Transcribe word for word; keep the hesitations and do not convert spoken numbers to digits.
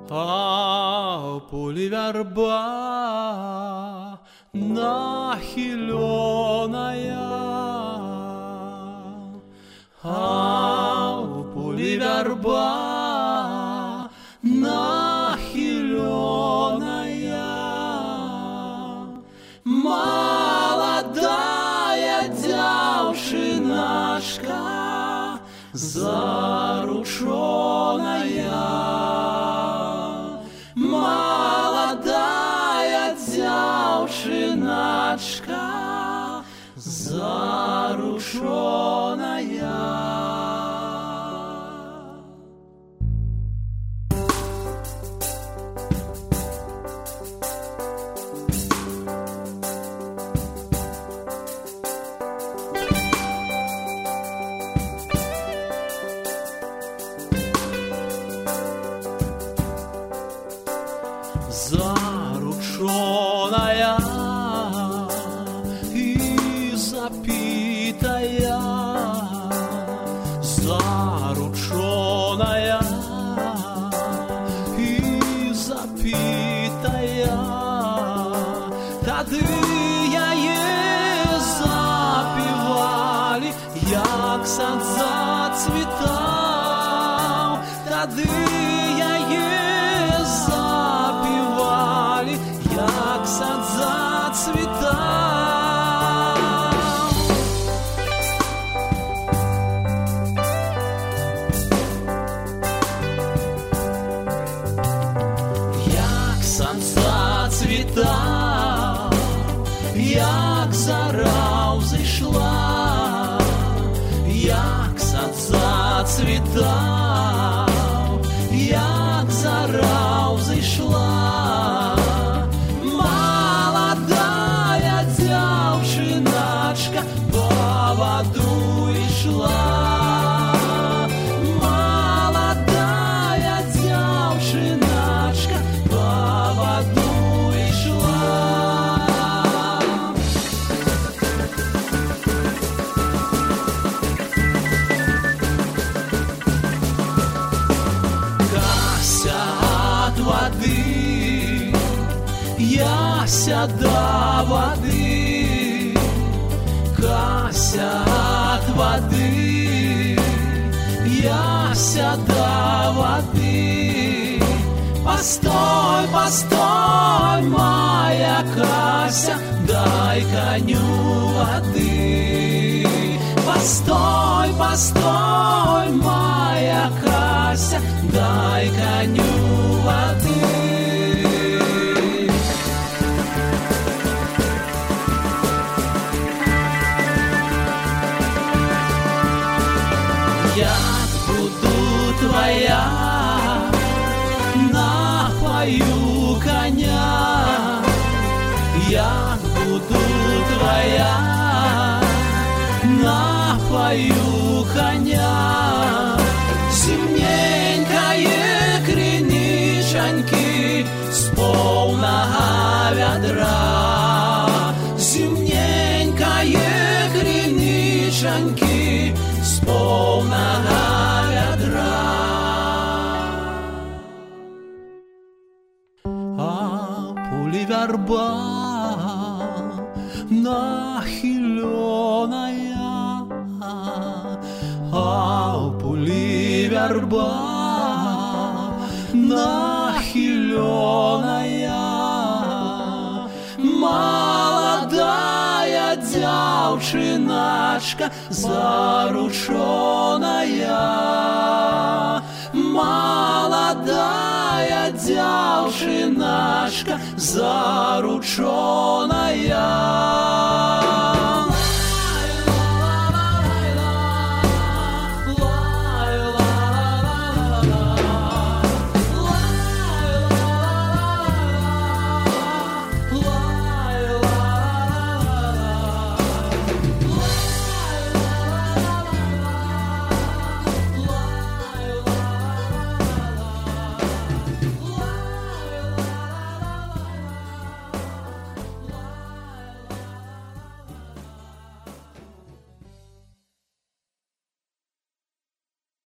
А у полі верба нахиленная, а у полі верба нахиленая, молодая девчинашка зарученная, молодая девчинашка зарученная. Зарученная и запитая, зарученная и запитая, тады яе запевали, як сад зацветал, тады яе запевали, як сад зацветал. Як сад зацветал, як зара взошла, як сад зацветал, як зара взошла, молодая девчинашка по воду и шла, молодая девчинашка по воду и шла. Кася от воды, яся до воды, Кася от воды, яся до воды. Постой, постой, моя Кася, дай коню воды. Постой, постой, моя Кася, дай коню воды. Я буду твоя, напою коня, я буду твоя, напою коня. Зимненькое кринишеньки с полного ведра, зимненькое кринишеньки с полного ведра. А поле верба нахиленая, а поле верба нахиленая, молодая девчинашка зарученная, молодая девчинашка. Девчинашка зарученная. Зарученная.